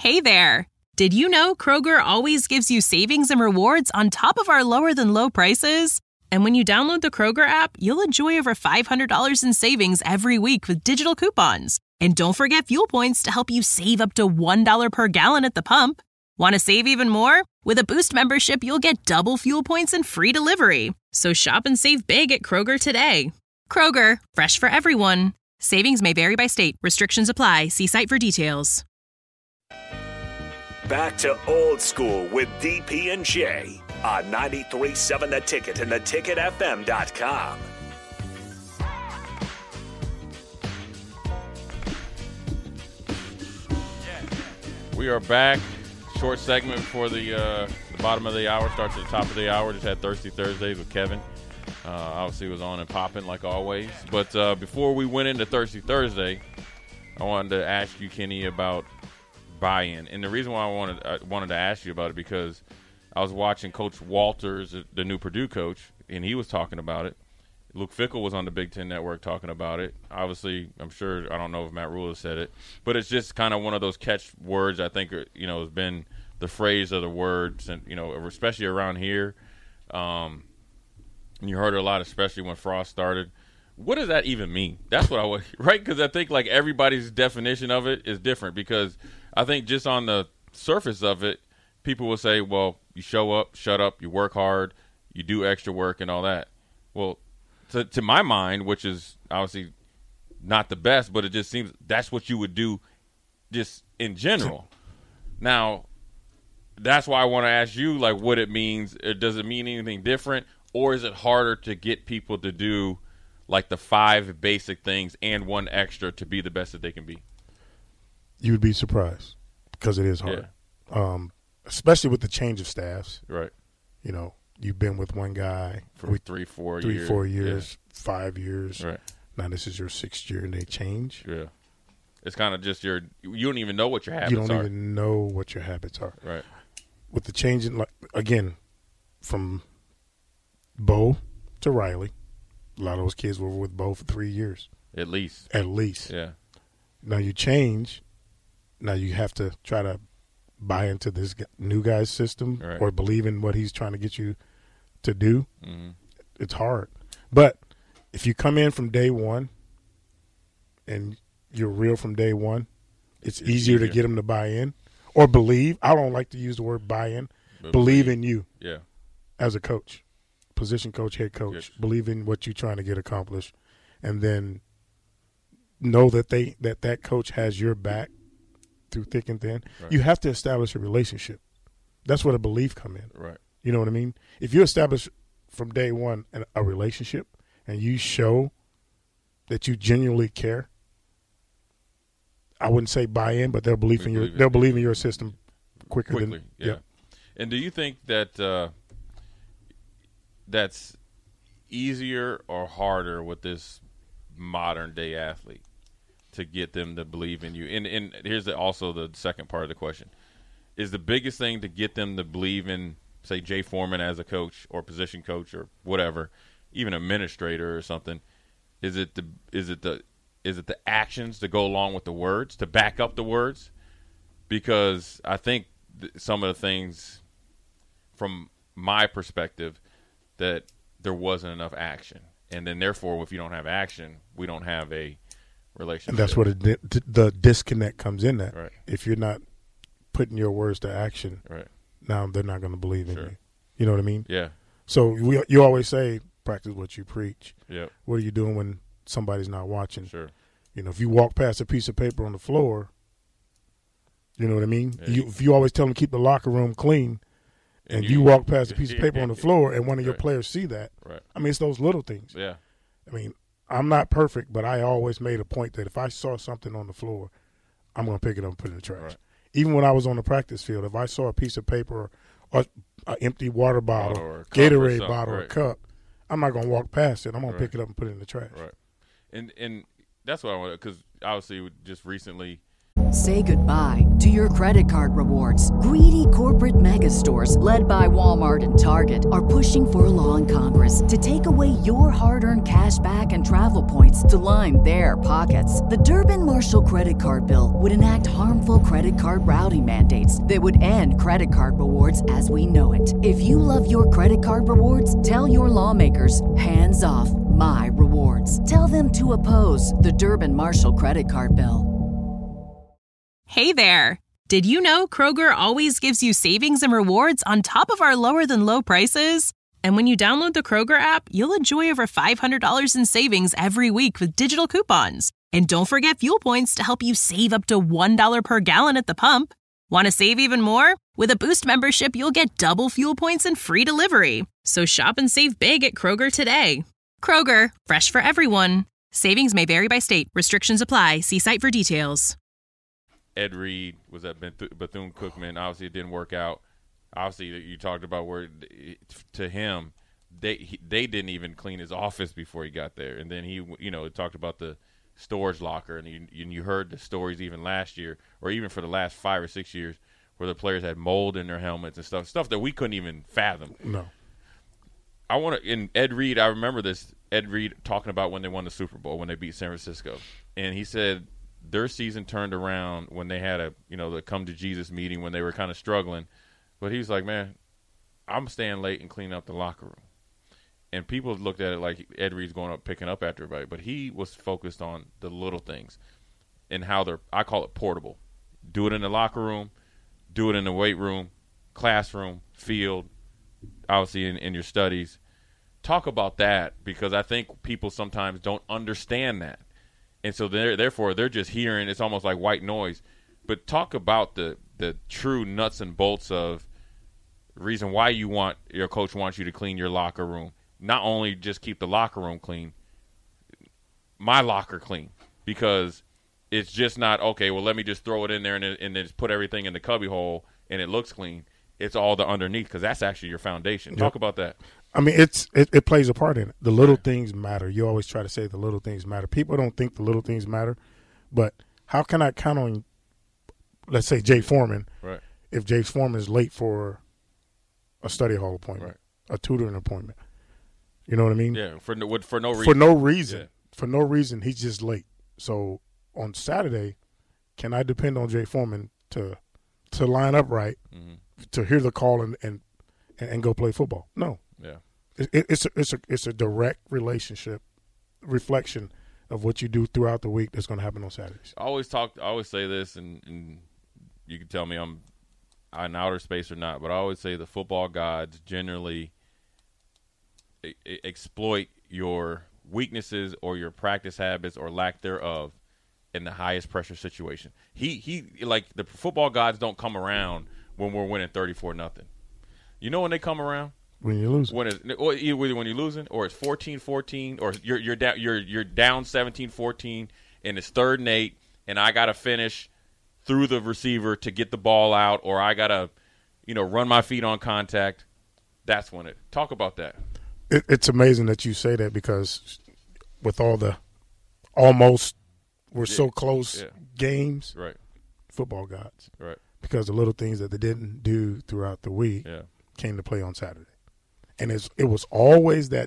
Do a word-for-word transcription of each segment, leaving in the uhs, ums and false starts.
Hey there! Did you know Kroger always gives you savings and rewards on top of our lower-than-low prices? And when you download the Kroger app, you'll enjoy over five hundred dollars in savings every week with digital coupons. And don't forget fuel points to help you save up to one dollar per gallon at the pump. Want to save even more? With a Boost membership, you'll get double fuel points and free delivery. So shop and save big at Kroger today. Kroger, fresh for everyone. Savings may vary by state. Restrictions apply. See site for details. Back to Old School with D P and J on ninety-three point seven The Ticket and the ticket f m dot com. We are back. Short segment before the, uh, the bottom of the hour. Starts at the top of the hour. Just had Thirsty Thursdays with Kevin. Uh, obviously, was on and popping like always. But uh, before we went into Thirsty Thursday, I wanted to ask you, Kenny, about buy-in. And the reason why I wanted I wanted to ask you about it because I was watching Coach Walters, the new Purdue coach, and he was talking about it. Luke Fickell was on the Big Ten Network talking about it. Obviously, I'm sure, I don't know if Matt Rhule has said it, but it's just kind of one of those catch words I think, you know, has been the phrase of the words, and, you know, especially around here. Um, and you heard it a lot, especially when Frost started. What does that even mean? That's what I would, right? Because I think, like, everybody's definition of it is different because I think just on the surface of it, people will say, well, you show up, shut up, you work hard, you do extra work and all that. Well, To, to my mind, which is obviously not the best, but it just seems that's what you would do just in general. Now, that's why I want to ask you, like, what it means. Does it mean anything different, or is it harder to get people to do, like, the five basic things and one extra to be the best that they can be? You would be surprised because it is hard, yeah. um, especially with the change of staffs. Right. You know. You've been with one guy for with three, four three, years. four years, yeah. five years. Right. Now this is your sixth year, and they change. Yeah. It's kind of just your – you don't even know what your habits are. You don't are. even know what your habits are. Right. With the changing, like, again, from Bo to Riley, a lot of those kids were with Bo for three years. At least. At least. Yeah. Now you change. Now you have to try to buy into this new guy's system right. or believe in what he's trying to get you to do. Mm-hmm. It's hard. But if you come in from day one and you're real from day one, it's, it's easier, easier to get them to buy in or believe. I don't like to use the word buy in. But believe, believe in you yeah. as a coach, position coach, head coach. Yes. Believe in what you're trying to get accomplished, and then know that they that, that coach has your back through thick and thin. Right. You have to establish a relationship. That's where the belief come in. Right. You know what I mean? If you establish from day one a relationship and you show that you genuinely care, I wouldn't say buy in, but they'll believe we in your believe they'll believe in your system quicker quickly. Than, yeah. yeah. And do you think that uh, that's easier or harder with this modern day athlete to get them to believe in you? And and here's the, also the second part of the question: is the biggest thing to get them to believe in, say, Jay Foreman as a coach or position coach or whatever, even administrator or something? Is it the is it the is it the actions to go along with the words, to back up the words? Because I think th- some of the things, from my perspective, that there wasn't enough action, and then therefore, if you don't have action, we don't have a relationship. And that's where the, the disconnect comes in. That right. If you're not putting your words to action, right. now they're not going to believe in sure. you. You know what I mean? Yeah. So we, you always say, practice what you preach. Yeah. What are you doing when somebody's not watching? Sure. You know, if you walk past a piece of paper on the floor, you know what I mean? Yeah. You, if you always tell them to keep the locker room clean, and, and you, you walk past a piece of paper on the floor and one of your right. players see that, right. I mean, it's those little things. Yeah. I mean, I'm not perfect, but I always made a point that if I saw something on the floor, I'm going to pick it up and put it in the trash. Right. Even when I was on the practice field, if I saw a piece of paper or an empty water bottle, or Gatorade bottle, right. or cup, I'm not going to walk past it. I'm going right. to pick it up and put it in the trash. Right. And and that's what I want, because obviously just recently Say goodbye to your credit card rewards. Greedy corporate mega stores, led by Walmart and Target, are pushing for a law in Congress to take away your hard-earned cash back and travel points to line their pockets. The Durbin-Marshall credit card bill would enact harmful credit card routing mandates that would end credit card rewards as we know it. If you love your credit card rewards, tell your lawmakers, hands off my rewards. Tell them to oppose the Durbin-Marshall credit card bill. Hey there! Did you know Kroger always gives you savings and rewards on top of our lower than low prices? And when you download the Kroger app, you'll enjoy over five hundred dollars in savings every week with digital coupons. And don't forget fuel points to help you save up to one dollar per gallon at the pump. Want to save even more? With a Boost membership, you'll get double fuel points and free delivery. So shop and save big at Kroger today. Kroger, fresh for everyone. Savings may vary by state. Restrictions apply. See site for details. Ed Reed was at Bethune-Cookman. Obviously, it didn't work out. Obviously, you talked about where, to him, they he, they didn't even clean his office before he got there. And then he, you know, talked about the storage locker, and you, and you heard the stories even last year, or even for the last five or six years, where the players had mold in their helmets and stuff, stuff that we couldn't even fathom. No. I want to, in Ed Reed, I remember this, Ed Reed talking about when they won the Super Bowl, when they beat San Francisco. And he said their season turned around when they had a, you know, the come to Jesus meeting when they were kind of struggling. But he was like, man, I'm staying late and cleaning up the locker room. And people looked at it like Ed Reed's going up, picking up after everybody. But he was focused on the little things and how they're, I call it portable. Do it in the locker room, do it in the weight room, classroom, field, obviously in, in your studies. Talk about that, because I think people sometimes don't understand that. And so they're, therefore they're just hearing, it's almost like white noise. But talk about the, the true nuts and bolts of the reason why you want, your coach wants you to clean your locker room. Not only just keep the locker room clean, my locker clean, because it's just not, okay, well, let me just throw it in there and, and then just put everything in the cubby hole and it looks clean. It's all the underneath, because that's actually your foundation. Yep. Talk about that. I mean, it's it, it plays a part in it. The little right. things matter. You always try to say the little things matter. People don't think the little things matter, but how can I count on, let's say, Jay Foreman, right. if Jay Foreman is late for a study hall appointment, right. a tutoring appointment? You know what I mean? Yeah, for no, for no reason. For no reason. Yeah. For no reason, he's just late. So on Saturday, can I depend on Jay Foreman to to line up right, mm-hmm. to hear the call and, and, and go play football? No. Yeah. It, it, it's, a, it's, a, it's a direct relationship, reflection of what you do throughout the week that's going to happen on Saturdays. I always talk. I always say this, and, and you can tell me I'm in outer space or not, but I always say the football gods generally e- exploit your weaknesses or your practice habits or lack thereof in the highest pressure situation. He he like the football gods don't come around when we're winning thirty-four nothing. You know when they come around? When you're losing. When it's, or either when you're losing, or it's fourteen fourteen, or you're you're down you're you're down seventeen fourteen, and it's third and eight, and I gotta finish through the receiver to get the ball out, or I gotta, you know, run my feet on contact. That's when it. Talk about that. It, it's amazing that you say that, because with all the almost we're yeah. so close yeah. games, right? Football gods, right? Because the little things that they didn't do throughout the week yeah. came to play on Saturday. And it's, it was always that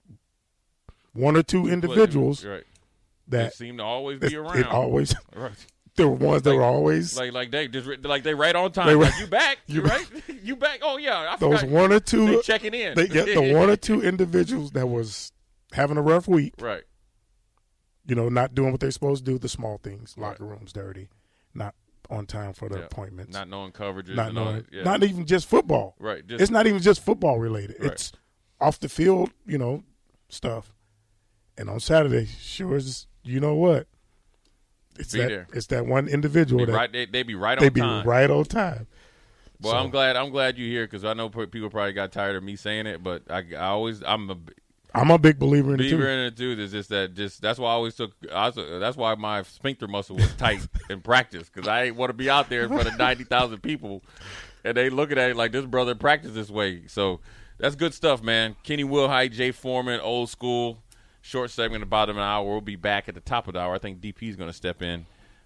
one or two individuals right. that seem to always be around. It always, right. There were ones that like, were always like like they just like they right on time. They, like, you back? You right? You back? Oh yeah. I those forgot. one or two they checking in. They, yeah, the one or two individuals that was having a rough week. Right. You know, not doing what they're supposed to do. The small things, locker right. rooms dirty, not on time for the yeah. appointments, not knowing coverages, not knowing, all, yeah. not even just football. Right. Just, it's not even just football related. Right. It's off the field, you know, stuff. And on Saturday, sure as you know what, it's be that there. It's that one individual be that right, they, they be right on they be time. right on time. Well, so, I'm glad I'm glad you're here, because I know people probably got tired of me saying it, but I, I always I'm a I'm a big believer in believer it too. in it too. Is just that just that's why I always took. I was, that's why my sphincter muscle was tight in practice, because I ain't want to be out there in front of ninety thousand people, and they looking at it like this brother practice this way. So that's good stuff, man. Kenny Wilhite, Jay Foreman, old school. Short segment at the bottom of the hour. We'll be back at the top of the hour. I think D P is going to step in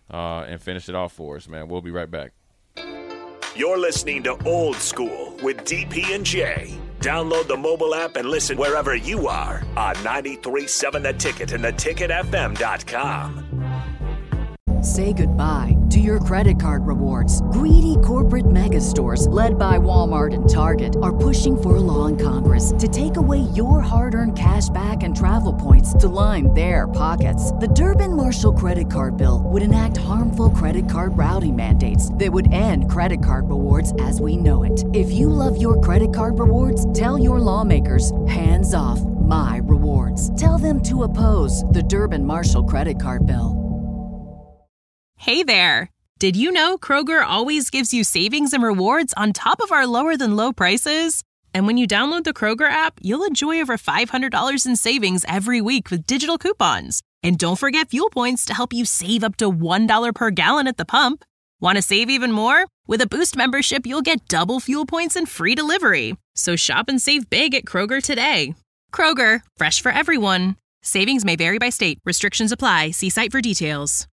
uh, and finish it off for us, man. We'll be right back. You're listening to Old School with D P and J. Download the mobile app and listen wherever you are on ninety-three point seven The Ticket and the ticket f m dot com. Say goodbye to your credit card rewards. Greedy corporate mega stores, led by Walmart and Target, are pushing for a law in Congress to take away your hard-earned cash back and travel points to line their pockets. The Durbin-Marshall credit card bill would enact harmful credit card routing mandates that would end credit card rewards as we know it. If you love your credit card rewards, tell your lawmakers, hands off my rewards. Tell them to oppose the Durbin-Marshall credit card bill. Hey there! Did you know Kroger always gives you savings and rewards on top of our lower-than-low prices? And when you download the Kroger app, you'll enjoy over five hundred dollars in savings every week with digital coupons. And don't forget fuel points to help you save up to one dollar per gallon at the pump. Want to save even more? With a Boost membership, you'll get double fuel points and free delivery. So shop and save big at Kroger today. Kroger, fresh for everyone. Savings may vary by state. Restrictions apply. See site for details.